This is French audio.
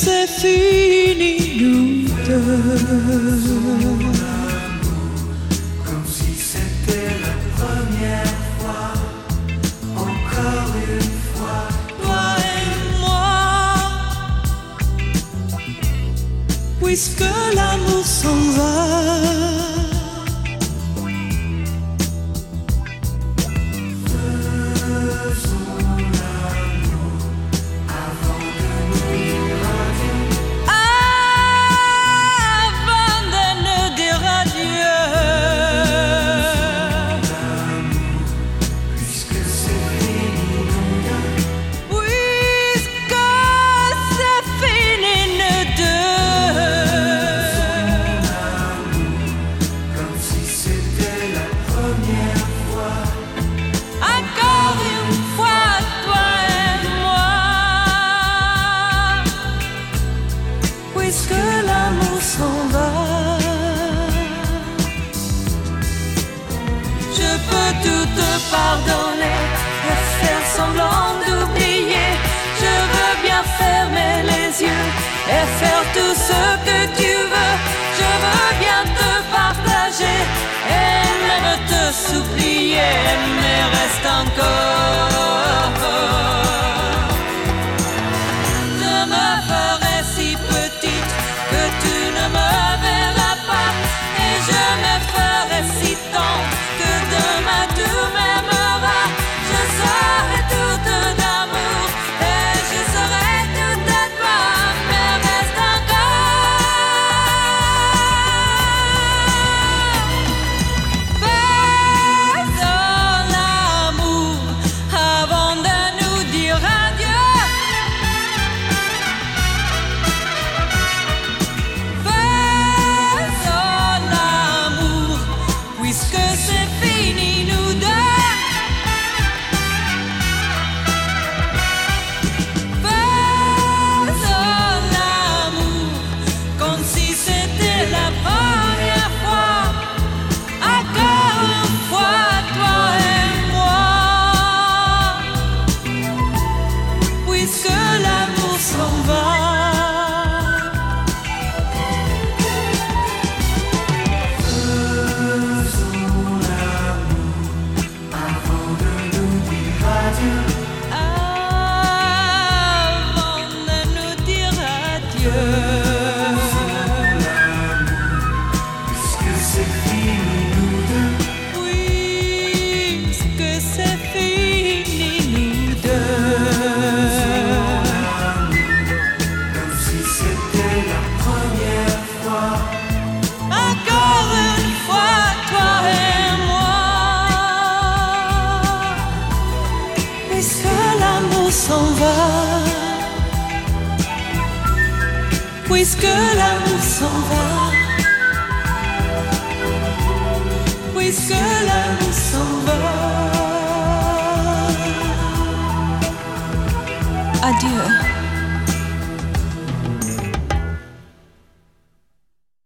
c'est fini, nous deux. Comme si c'était la première fois, encore une fois. Toi et moi, puisque l'amour s'en va. Puisque l'amour s'en va, je peux tout te pardonner et faire semblant d'oublier. Je veux bien fermer les yeux et faire tout ce que tu veux. Je veux bien te partager et même te supplier, mais reste encore